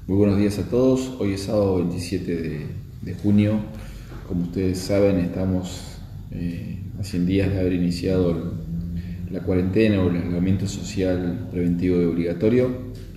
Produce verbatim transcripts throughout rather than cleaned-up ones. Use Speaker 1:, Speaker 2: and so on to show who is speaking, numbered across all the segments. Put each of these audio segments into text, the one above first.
Speaker 1: Muy buenos días a todos. Hoy es sábado veintisiete de, de junio. Como ustedes saben, estamos eh, a cien días de haber iniciado el, la cuarentena o el aislamiento social preventivo y obligatorio.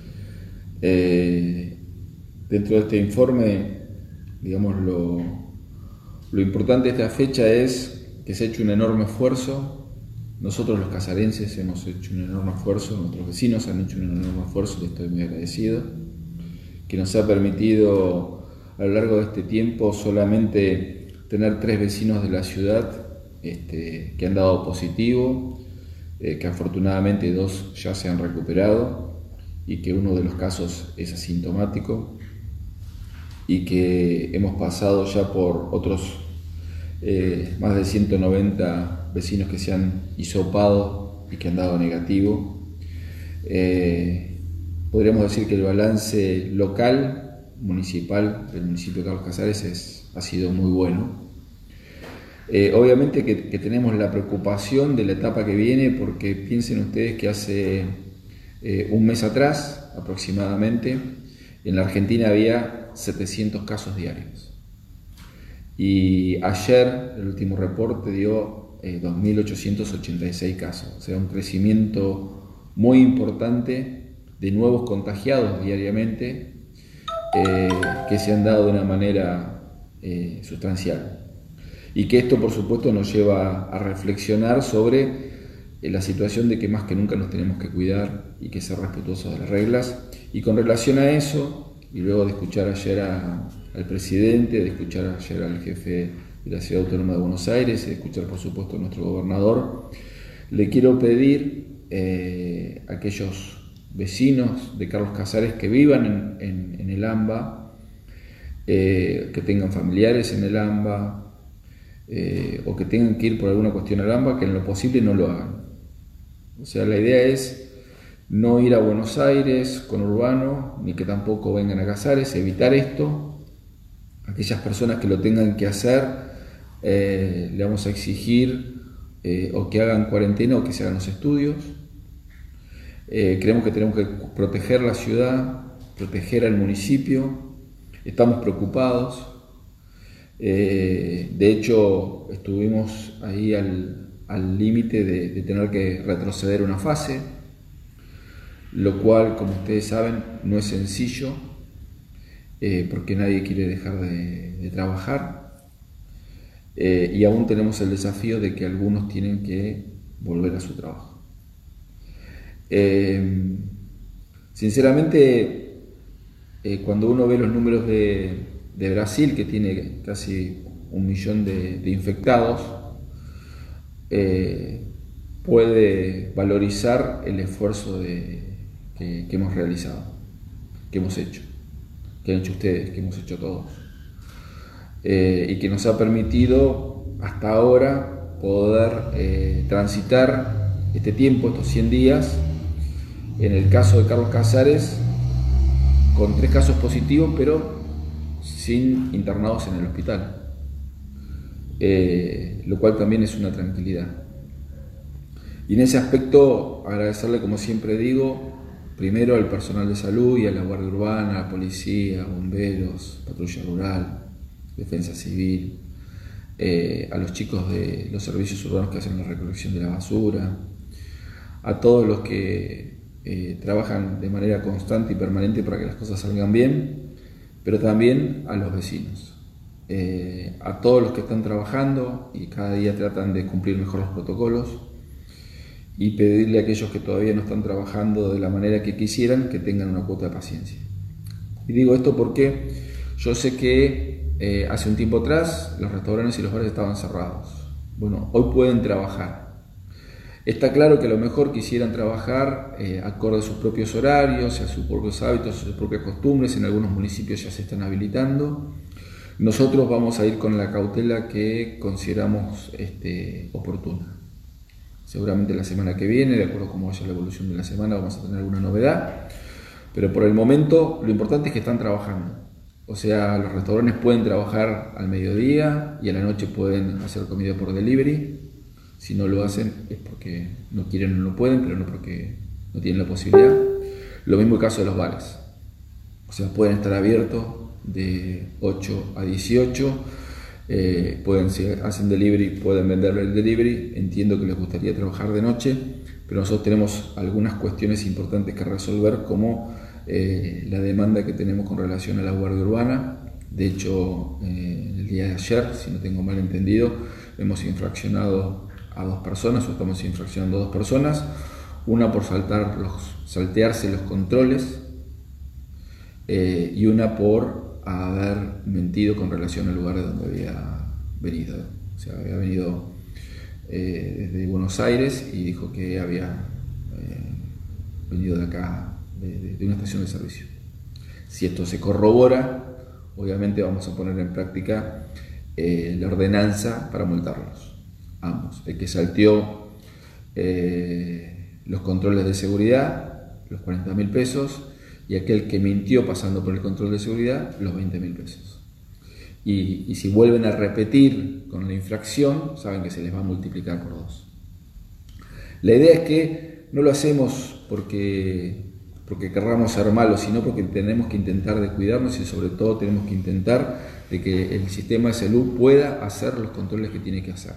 Speaker 1: Eh, dentro de este informe, digamos, lo, lo importante de esta fecha es que se ha hecho un enorme esfuerzo. Nosotros los casarenses hemos hecho un enorme esfuerzo, nuestros vecinos han hecho un enorme esfuerzo, y estoy muy agradecido, que nos ha permitido a lo largo de este tiempo solamente tener tres vecinos de la ciudad este, que han dado positivo, eh, que afortunadamente dos ya se han recuperado y que uno de los casos es asintomático, y que hemos pasado ya por otros eh, más de ciento noventa vecinos que se han hisopado y que han dado negativo. Eh, Podríamos decir que el balance local, municipal, del municipio de Carlos Casares es, ha sido muy bueno. Eh, obviamente que, que tenemos la preocupación de la etapa que viene, porque piensen ustedes que hace eh, un mes atrás aproximadamente en la Argentina había setecientos casos diarios. Y ayer el último reporte dio eh, dos mil ochocientos ochenta y seis casos, o sea, un crecimiento muy importante de nuevos contagiados diariamente eh, que se han dado de una manera eh, sustancial. Y que esto, por supuesto, nos lleva a reflexionar sobre eh, la situación de que más que nunca nos tenemos que cuidar y que ser respetuosos de las reglas. Y con relación a eso, y luego de escuchar ayer a, al presidente, de escuchar ayer al jefe de la Ciudad Autónoma de Buenos Aires, y de escuchar, por supuesto, a nuestro gobernador, le quiero pedir eh, a aquellos vecinos de Carlos Casares que vivan en, en, en el AMBA, eh, que tengan familiares en el AMBA, eh, o que tengan que ir por alguna cuestión al AMBA, que en lo posible no lo hagan. O sea, la idea es no ir a Buenos Aires con Urbano, ni que tampoco vengan a Casares, evitar esto. Aquellas personas que lo tengan que hacer, eh, le vamos a exigir eh, o que hagan cuarentena o que se hagan los estudios. Eh, creemos que tenemos que proteger la ciudad, proteger al municipio, estamos preocupados. Eh, de hecho, estuvimos ahí al límite de, de tener que retroceder una fase, lo cual, como ustedes saben, no es sencillo, eh, porque nadie quiere dejar de, de trabajar, eh, y aún tenemos el desafío de que algunos tienen que volver a su trabajo. Eh, sinceramente, eh, cuando uno ve los números de, de Brasil, que tiene casi un millón de, de infectados, eh, puede valorizar el esfuerzo de, que, que hemos realizado, que hemos hecho, que han hecho ustedes, que hemos hecho todos, eh, y que nos ha permitido hasta ahora poder eh, transitar este tiempo, estos cien días. En el caso de Carlos Casares, con tres casos positivos, pero sin internados en el hospital, eh, lo cual también es una tranquilidad. Y en ese aspecto, agradecerle, como siempre digo, primero al personal de salud y a la Guardia Urbana, a la policía, bomberos, patrulla rural, defensa civil, eh, a los chicos de los servicios urbanos que hacen la recolección de la basura, a todos los que Eh, trabajan de manera constante y permanente para que las cosas salgan bien, pero también a los vecinos, eh, a todos los que están trabajando y cada día tratan de cumplir mejor los protocolos, y pedirle a aquellos que todavía no están trabajando de la manera que quisieran que tengan una cuota de paciencia. Y digo esto porque yo sé que eh, hace un tiempo atrás los restaurantes y los bares estaban cerrados. Bueno, hoy pueden trabajar. Está claro que a lo mejor quisieran trabajar eh, acorde a sus propios horarios, a sus propios hábitos, a sus propias costumbres. En algunos municipios ya se están habilitando. Nosotros vamos a ir con la cautela que consideramos este, oportuna. Seguramente la semana que viene, de acuerdo a cómo vaya la evolución de la semana, vamos a tener alguna novedad. Pero por el momento lo importante es que están trabajando. O sea, los restaurantes pueden trabajar al mediodía y a la noche pueden hacer comida por delivery. Si no lo hacen es porque no quieren o no pueden, pero no porque no tienen la posibilidad. Lo mismo el caso de los bares. O sea, sea, pueden estar abiertos de ocho a dieciocho, eh, pueden, si hacen delivery, pueden vender el delivery. Entiendo que les gustaría trabajar de noche, pero nosotros tenemos algunas cuestiones importantes que resolver, como eh, la demanda que tenemos con relación a la guardia urbana. De hecho, eh, el día de ayer, si no tengo mal entendido, hemos infraccionado a dos personas, o estamos infraccionando a dos personas, una por saltar los, saltearse los controles, eh, y una por haber mentido con relación al lugar de donde había venido. O sea, había venido eh, desde Buenos Aires y dijo que había eh, venido de acá, de, de, de una estación de servicio. Si esto se corrobora, obviamente vamos a poner en práctica eh, la ordenanza para multarlos, ambos. El que salteó eh, los controles de seguridad, los cuarenta mil pesos, y aquel que mintió pasando por el control de seguridad, los veinte mil pesos. Y, y si vuelven a repetir con la infracción, saben que se les va a multiplicar por dos. La idea es que no lo hacemos porque, porque querramos ser malos, sino porque tenemos que intentar de cuidarnos, y sobre todo tenemos que intentar de que el sistema de salud pueda hacer los controles que tiene que hacer.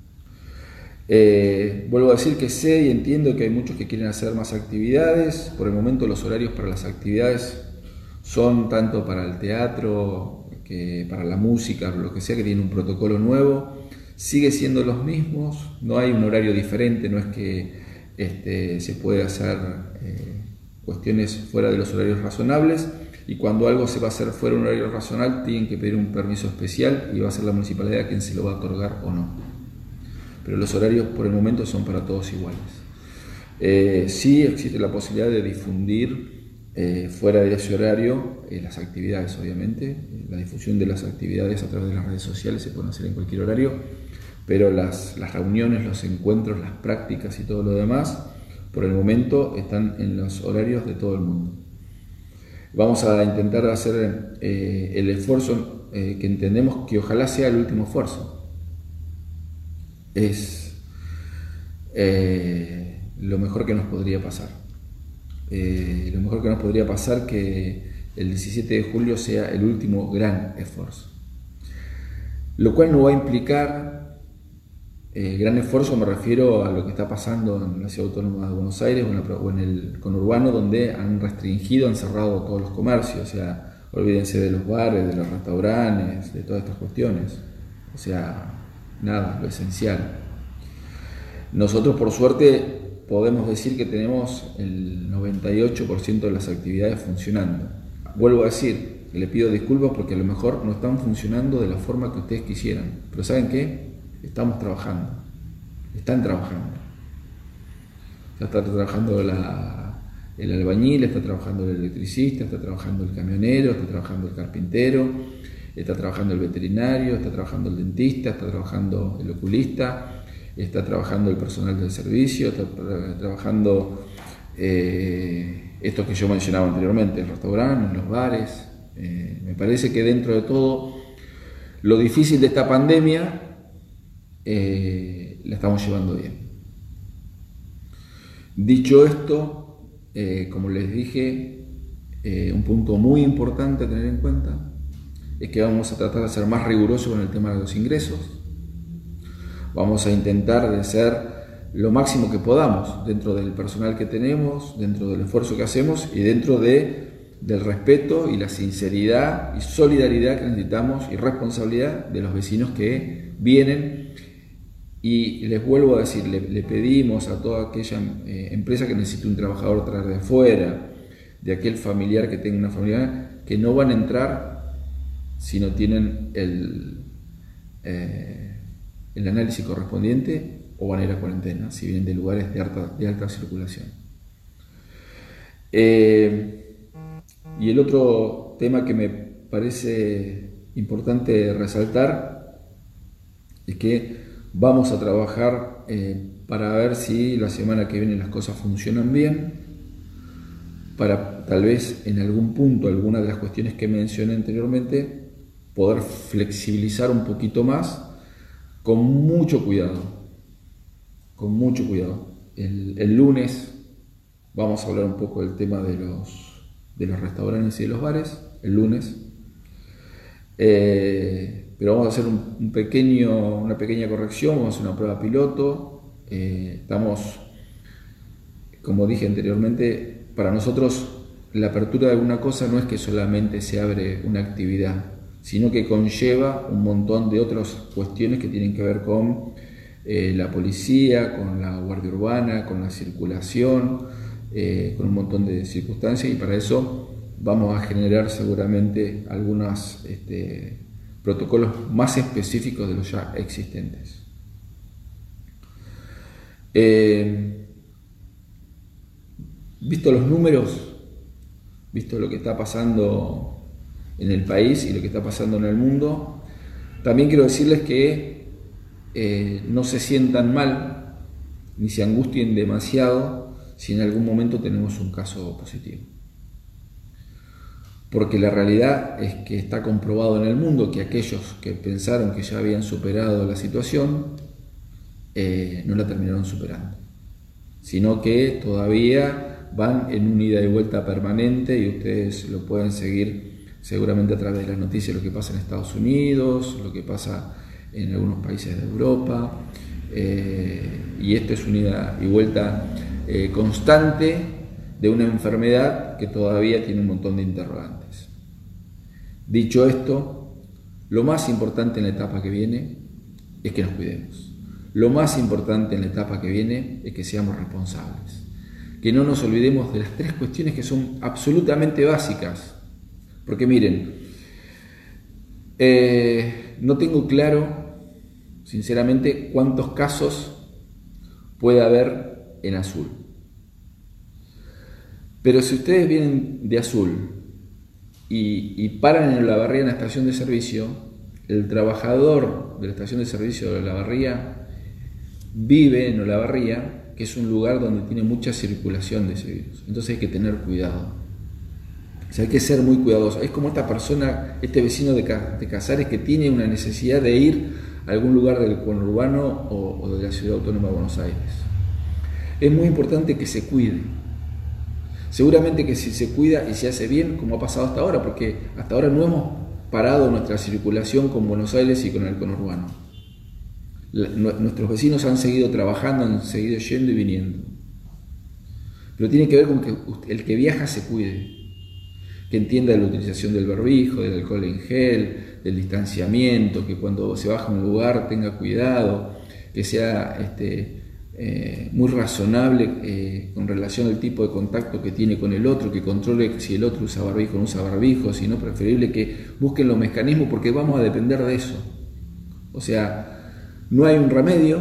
Speaker 1: Eh, vuelvo a decir que sé y entiendo que hay muchos que quieren hacer más actividades. Por el momento los horarios para las actividades son tanto para el teatro, que para la música, lo que sea, que tiene un protocolo nuevo. Sigue siendo los mismos, no hay un horario diferente, no es que este, se puede hacer eh, cuestiones fuera de los horarios razonables, y cuando algo se va a hacer fuera de un horario razonable tienen que pedir un permiso especial y va a ser la municipalidad quien se lo va a otorgar o no. Pero los horarios por el momento son para todos iguales. Eh, sí existe la posibilidad de difundir eh, fuera de ese horario eh, las actividades, obviamente. Eh, la difusión de las actividades a través de las redes sociales se pueden hacer en cualquier horario, pero las, las reuniones, los encuentros, las prácticas y todo lo demás, por el momento están en los horarios de todo el mundo. Vamos a intentar hacer eh, el esfuerzo eh, que entendemos que ojalá sea el último esfuerzo. Es eh, lo mejor que nos podría pasar. Eh, lo mejor que nos podría pasar que el diecisiete de julio sea el último gran esfuerzo. Lo cual no va a implicar eh, gran esfuerzo, me refiero a lo que está pasando en la Ciudad Autónoma de Buenos Aires o en, la, o en el conurbano, donde han restringido, han cerrado todos los comercios. O sea, olvídense de los bares, de los restaurantes, de todas estas cuestiones. O sea, nada, lo esencial. Nosotros, por suerte, podemos decir que tenemos el noventa y ocho por ciento de las actividades funcionando. Vuelvo a decir, le pido disculpas porque a lo mejor no están funcionando de la forma que ustedes quisieran, pero ¿saben qué? Estamos trabajando, están trabajando. Ya está trabajando la, el albañil, está trabajando el electricista, está trabajando el camionero, está trabajando el carpintero, está trabajando el veterinario, está trabajando el dentista, está trabajando el oculista, está trabajando el personal del servicio, está trabajando eh, esto que yo mencionaba anteriormente, el restaurante, los bares. Eh, me parece que dentro de todo, lo difícil de esta pandemia eh, la estamos llevando bien. Dicho esto, eh, como les dije, eh, un punto muy importante a tener en cuenta es que vamos a tratar de ser más rigurosos con el tema de los ingresos. Vamos a intentar de ser lo máximo que podamos dentro del personal que tenemos, dentro del esfuerzo que hacemos y dentro de, del respeto y la sinceridad y solidaridad que necesitamos y responsabilidad de los vecinos que vienen. Y les vuelvo a decir, le, le pedimos a toda aquella eh, empresa que necesite un trabajador traer de afuera, de aquel familiar que tenga una familia, que no van a entrar si no tienen el, eh, el análisis correspondiente, o van a ir a cuarentena si vienen de lugares de alta, de alta circulación. Eh, y el otro tema que me parece importante resaltar es que vamos a trabajar eh, para ver si la semana que viene las cosas funcionan bien, para tal vez en algún punto, alguna de las cuestiones que mencioné anteriormente, poder flexibilizar un poquito más, con mucho cuidado, con mucho cuidado. El, el lunes vamos a hablar un poco del tema de los, de los restaurantes y de los bares el lunes. Eh, pero vamos a hacer un, un pequeño, una pequeña corrección, vamos a hacer una prueba piloto. Eh, estamos, como dije anteriormente, para nosotros la apertura de alguna cosa no es que solamente se abre una actividad, sino que conlleva un montón de otras cuestiones que tienen que ver con eh, la policía, con la guardia urbana, con la circulación, eh, con un montón de circunstancias, y para eso vamos a generar seguramente algunos este, protocolos más específicos de los ya existentes. Eh, visto los números, visto lo que está pasando en el país y lo que está pasando en el mundo, también quiero decirles que eh, no se sientan mal ni se angustien demasiado si en algún momento tenemos un caso positivo, porque la realidad es que está comprobado en el mundo que aquellos que pensaron que ya habían superado la situación eh, no la terminaron superando, sino que todavía van en un ida y vuelta permanente, y ustedes lo pueden seguir seguramente a través de las noticias, lo que pasa en Estados Unidos, lo que pasa en algunos países de Europa, eh, y esto es una ida y vuelta eh, constante de una enfermedad que todavía tiene un montón de interrogantes. Dicho esto, lo más importante en la etapa que viene es que nos cuidemos. Lo más importante en la etapa que viene es que seamos responsables, que no nos olvidemos de las tres cuestiones que son absolutamente básicas. Porque miren, eh, no tengo claro, sinceramente, cuántos casos puede haber en Azul. Pero si ustedes vienen de Azul y, y paran en Olavarría en la estación de servicio, el trabajador de la estación de servicio de Olavarría vive en Olavarría, que es un lugar donde tiene mucha circulación de ese virus. Entonces hay que tener cuidado. O sea, hay que ser muy cuidadoso. Es como esta persona, este vecino de, de Casares, que tiene una necesidad de ir a algún lugar del conurbano o, o de la Ciudad Autónoma de Buenos Aires. Es muy importante que se cuide. Seguramente que si se cuida y se hace bien, como ha pasado hasta ahora, porque hasta ahora no hemos parado nuestra circulación con Buenos Aires y con el conurbano. La, nuestros vecinos han seguido trabajando, han seguido yendo y viniendo. Pero tiene que ver con que el que viaja se cuide, que entienda la utilización del barbijo, del alcohol en gel, del distanciamiento, que cuando se baja a un lugar tenga cuidado, que sea este, eh, muy razonable eh, con relación al tipo de contacto que tiene con el otro, que controle si el otro usa barbijo o no usa barbijo, si no, preferible que busquen los mecanismos, porque vamos a depender de eso. O sea, no hay un remedio,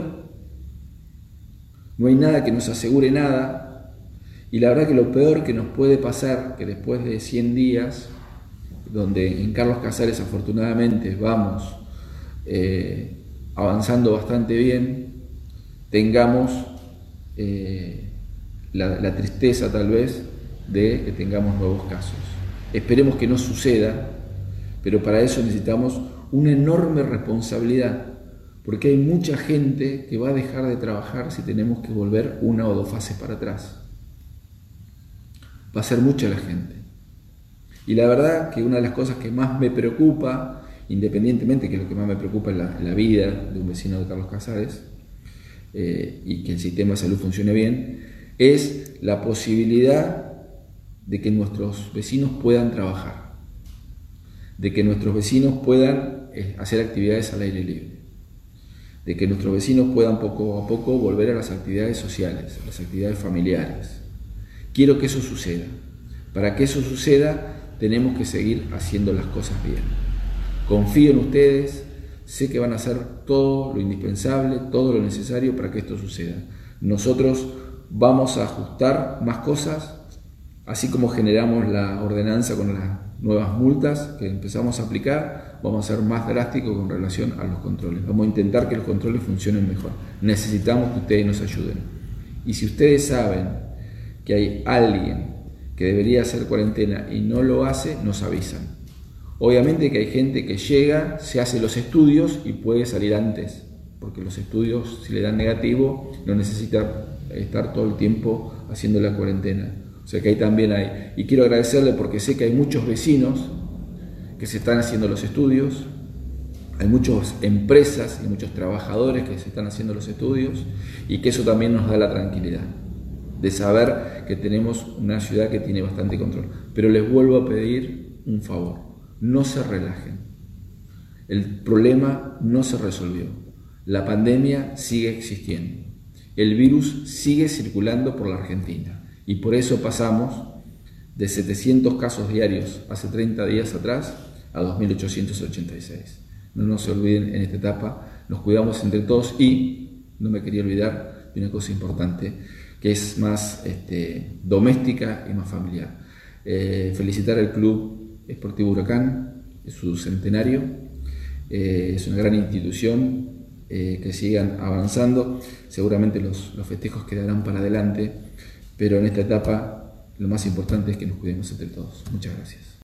Speaker 1: no hay nada que nos asegure nada. Y la verdad que lo peor que nos puede pasar, que después de cien días, donde en Carlos Casares afortunadamente vamos eh, avanzando bastante bien, tengamos eh, la, la tristeza tal vez de que tengamos nuevos casos. Esperemos que no suceda, pero para eso necesitamos una enorme responsabilidad, porque hay mucha gente que va a dejar de trabajar si tenemos que volver una o dos fases para atrás. Va a ser mucha la gente. Y la verdad que una de las cosas que más me preocupa, independientemente que lo que más me preocupa es la, la vida de un vecino de Carlos Casares, eh, y que el sistema de salud funcione bien, es la posibilidad de que nuestros vecinos puedan trabajar, de que nuestros vecinos puedan eh, hacer actividades al aire libre, de que nuestros vecinos puedan poco a poco volver a las actividades sociales, a las actividades familiares. Quiero que eso suceda. Para que eso suceda, tenemos que seguir haciendo las cosas bien. Confío en ustedes, sé que van a hacer todo lo indispensable, todo lo necesario para que esto suceda. Nosotros vamos a ajustar más cosas, así como generamos la ordenanza con las nuevas multas que empezamos a aplicar, vamos a ser más drásticos con relación a los controles. Vamos a intentar que los controles funcionen mejor. Necesitamos que ustedes nos ayuden. Y si ustedes saben que hay alguien que debería hacer cuarentena y no lo hace, nos avisan. Obviamente que hay gente que llega, se hace los estudios y puede salir antes, porque los estudios, si le dan negativo, no necesita estar todo el tiempo haciendo la cuarentena. O sea que ahí también hay, y quiero agradecerle porque sé que hay muchos vecinos que se están haciendo los estudios, hay muchas empresas y muchos trabajadores que se están haciendo los estudios, y que eso también nos da la tranquilidad de saber que tenemos una ciudad que tiene bastante control. Pero les vuelvo a pedir un favor, no se relajen. El problema no se resolvió, la pandemia sigue existiendo, el virus sigue circulando por la Argentina, y por eso pasamos de setecientos casos diarios hace treinta días atrás a dos mil ochocientos ochenta y seis. No nos olviden en esta etapa, nos cuidamos entre todos, y no me quería olvidar de una cosa importante que es más este, doméstica y más familiar. Eh, felicitar al Club Esportivo Huracán, es su centenario, eh, es una gran institución, eh, que sigan avanzando, seguramente los, los festejos quedarán para adelante, pero en esta etapa lo más importante es que nos cuidemos entre todos. Muchas gracias.